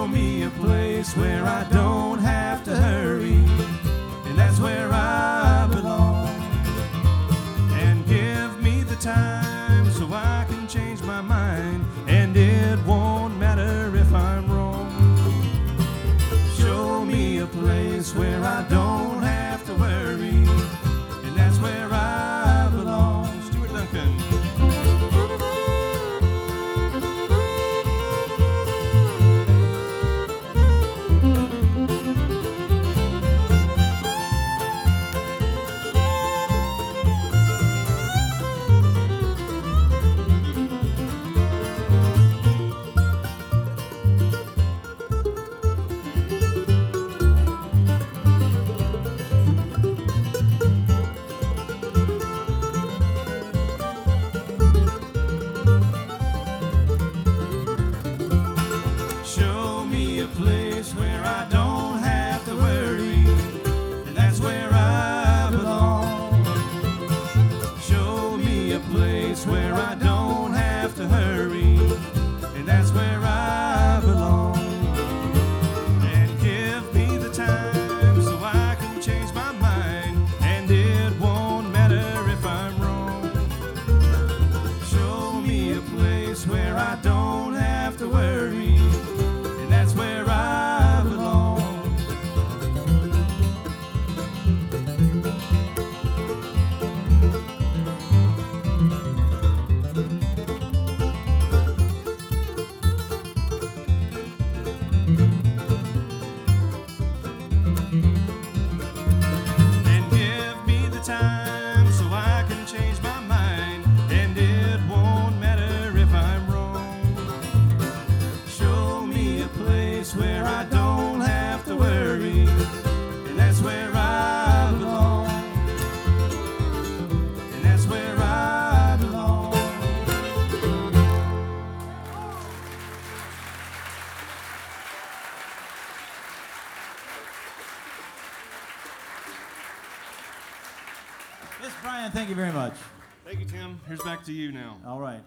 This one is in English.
Show me a place where I don't have to hurry, and that's where I belong. And give me the time so I can change my mind, and it won't matter if I'm wrong. Show me a place where I don't have to worry, and that's where I belong. Stuart Duncan. Show me a place where I don't have to worry, and that's where I belong. Show me a place where I don't have to hurry, and that's where I belong. And give me the time so I can change my mind, and it won't matter if I'm wrong. Show me a place where I don't have to worry, and that's where I belong. And give me the time so I can change my mind, and it won't matter if I'm wrong. Show me a place where I don't have to worry, and that's where I belong. And that's where I belong. Miss Brian, thank you very much. Thank you, Tim. Here's back to you now. All right.